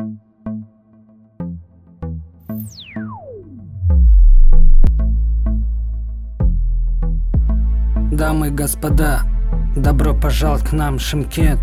Дамы и господа, добро пожаловать к нам, Шымкент.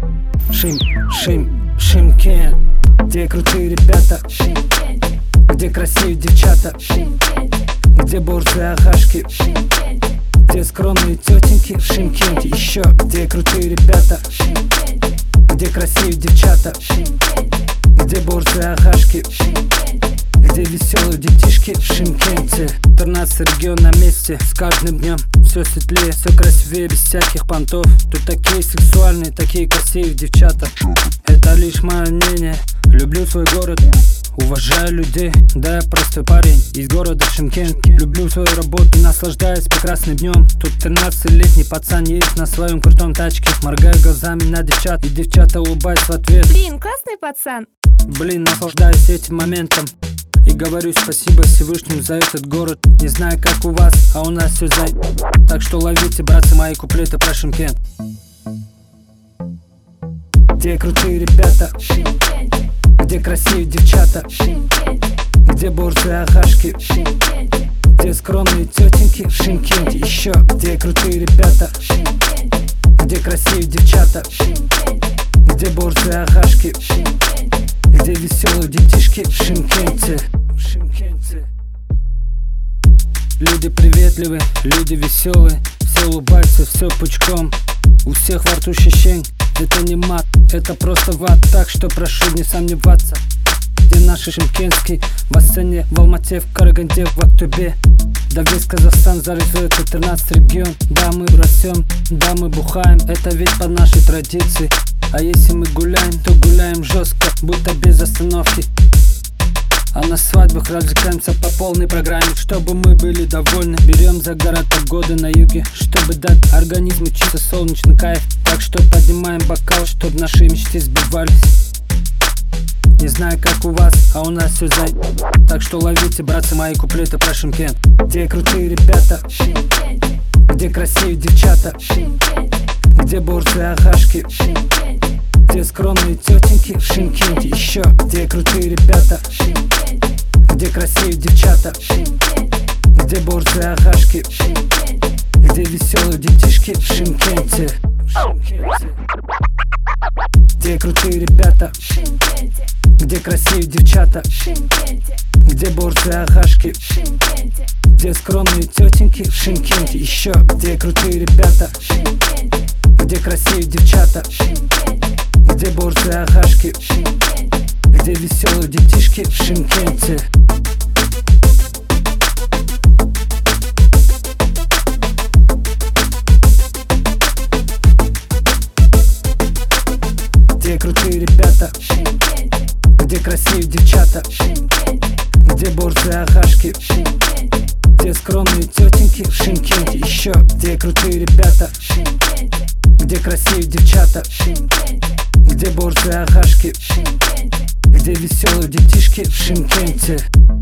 Шымкент. Где крутые ребята, где красивые девчата, где борзые агашки, где скромные тетеньки в Шымкенте. Еще где крутые ребята, где красивые девчата, где борзые агашки, где веселые детишки в Шымкенте. 13 регион на месте, с каждым днем все светлее, все красивее, без всяких понтов. Тут такие сексуальные, такие красивые девчата. Это лишь мое мнение. Люблю свой город, уважаю людей. Да, я простой парень из города Шымкент. Люблю свою работу, наслаждаюсь прекрасным днем. Тут 13-летний пацан едет на своем крутом тачке. Моргаю глазами на девчат, и девчата улыбаются в ответ. Блин, классный пацан. Блин, наслаждаюсь этим моментом. И говорю спасибо Всевышнему за этот город. Не знаю, как у вас, а у нас все за... Так что ловите, братцы, мои куплеты про Шымкент. Где крутые ребята, где красивые девчата, где борзые агашки, где скромные тетеньки в Шымкенте. Еще где крутые ребята, где красивые девчата, где борзые агашки, где веселые детишки в Шымкенте. Люди приветливые, люди веселые, все улыбаются, все пучком. У всех во рту ощущение, это не мат, это просто ват. Так что прошу не сомневаться. Где наши шымкентские, в Астане, в Алмате, в Караганде, в Актубе. Да весь Казахстан зарисуется 13 регион. Да, мы растем, да, мы бухаем, это ведь по нашей традиции. А если мы гуляем, то гуляем жестко, будто без остановки. А на свадьбах развлекаемся по полной программе, чтобы мы были довольны. Берем загорать погоды на юге, чтобы дать организму чисто солнечный кайф. Так что поднимаем бокал, чтобы наши мечты сбивались. Не знаю, как у вас, а у нас все за... Так что ловите, братцы, мои куплеты про Шымкент. Где крутые ребята, где красивые девчата, где борзые агашки, где скромные тетеньки в Шымкенте. Еще где крутые ребята, где красивые девчата, где борзые агашки, где веселые детишки в Шымкенте. Где крутые ребята, где красивые девчата, где борзые агашки, где скромные тетеньки в Шымкенте. Еще где крутые ребята, где красивые девчата, где борзые агашки, где веселые детишки в Шымкенте. Где крутые ребята, где красивые девчата, где борзые агашки, где скромные тетеньки в Шымкенте. Еще где крутые ребята, где красивые девчата, где борзые агашки, где веселые детишки в Шымкенте.